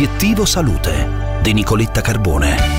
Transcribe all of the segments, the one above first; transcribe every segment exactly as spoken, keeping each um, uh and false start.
Obiettivo Salute di Nicoletta Carbone.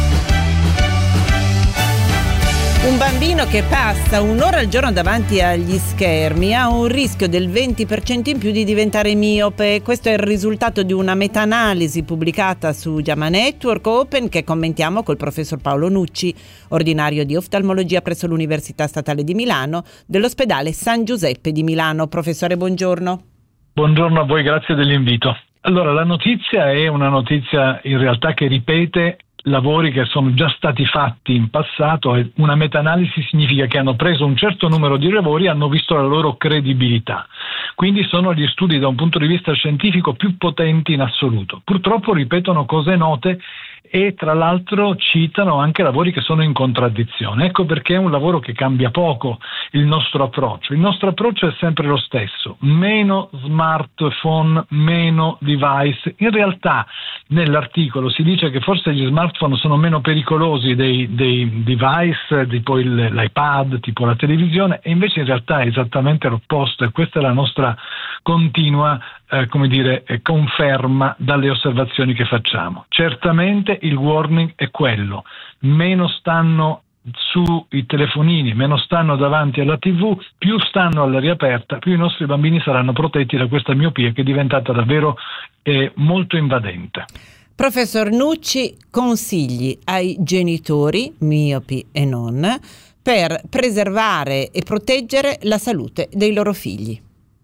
Un bambino che passa un'ora al giorno davanti agli schermi ha un rischio del venti per cento in più di diventare miope. Questo è il risultato di una meta-analisi pubblicata su JAMA Network Open che commentiamo col professor Paolo Nucci, ordinario di oftalmologia presso l'Università Statale di Milano dell'ospedale San Giuseppe di Milano. Professore, buongiorno. Buongiorno a voi, grazie dell'invito. Allora, la notizia è una notizia in realtà che ripete lavori che sono già stati fatti in passato. E una meta-analisi significa che hanno preso un certo numero di lavori e hanno visto la loro credibilità. Quindi sono gli studi da un punto di vista scientifico più potenti in assoluto. Purtroppo ripetono cose note e tra l'altro citano anche lavori che sono in contraddizione. Ecco perché è un lavoro che cambia poco il nostro approccio. Il nostro approccio è sempre lo stesso: meno smartphone, meno device. In realtà nell'articolo si dice che forse gli smartphone sono meno pericolosi dei, dei device, tipo il, l'iPad, tipo la televisione, e invece in realtà è esattamente l'opposto, e questa è la nostra continua eh, come dire, eh, conferma dalle osservazioni che facciamo. Certamente il warning è quello: meno stanno sui telefonini, meno stanno davanti alla tivù, più stanno all'aria aperta, più i nostri bambini saranno protetti da questa miopia che è diventata davvero eh, molto invadente. Professor Nucci, consigli ai genitori, miopi e non, per preservare e proteggere la salute dei loro figli.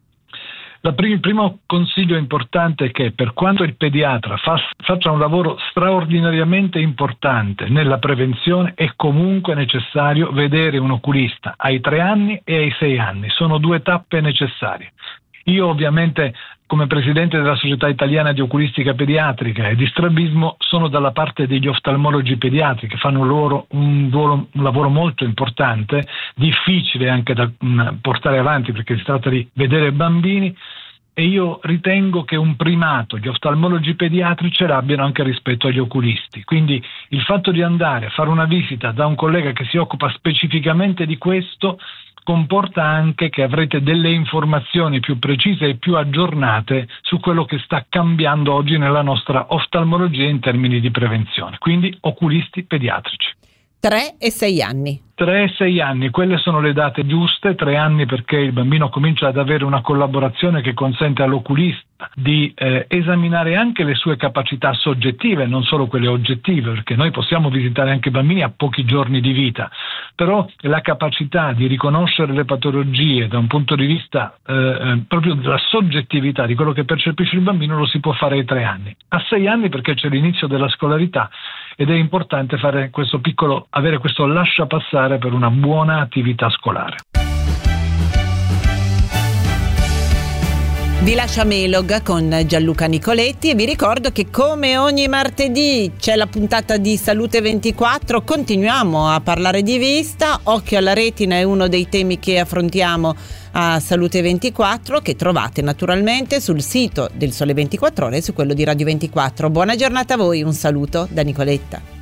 La prim- il primo consiglio importante è che, per quanto il pediatra fa- faccia un lavoro straordinariamente importante nella prevenzione, è comunque necessario vedere un oculista ai tre anni e ai sei anni. Sono due tappe necessarie. Io ovviamente, come presidente della Società Italiana di Oculistica Pediatrica e di Strabismo, sono dalla parte degli oftalmologi pediatri che fanno loro un, ruolo, un lavoro molto importante, difficile anche da um, portare avanti perché si tratta di vedere bambini, e io ritengo che un primato gli oftalmologi pediatri ce l'abbiano anche rispetto agli oculisti. Quindi il fatto di andare a fare una visita da un collega che si occupa specificamente di questo comporta anche che avrete delle informazioni più precise e più aggiornate su quello che sta cambiando oggi nella nostra oftalmologia in termini di prevenzione. Quindi oculisti pediatrici. tre e sei anni. tre e sei anni, quelle sono le date giuste. tre anni perché il bambino comincia ad avere una collaborazione che consente all'oculista di eh, esaminare anche le sue capacità soggettive, non solo quelle oggettive, perché noi possiamo visitare anche bambini a pochi giorni di vita, però la capacità di riconoscere le patologie da un punto di vista eh, proprio della soggettività di quello che percepisce il bambino lo si può fare ai tre anni. A sei anni perché c'è l'inizio della scolarità ed è importante fare questo piccolo, avere questo lasciapassare per una buona attività scolare. Vi lascio a Melog con Gianluca Nicoletti e vi ricordo che come ogni martedì c'è la puntata di Salute ventiquattro. Continuiamo a parlare di vista. Occhio alla retina è uno dei temi che affrontiamo a Salute ventiquattro, che trovate naturalmente sul sito del Sole ventiquattro Ore e su quello di Radio ventiquattro. Buona giornata a voi, un saluto da Nicoletta.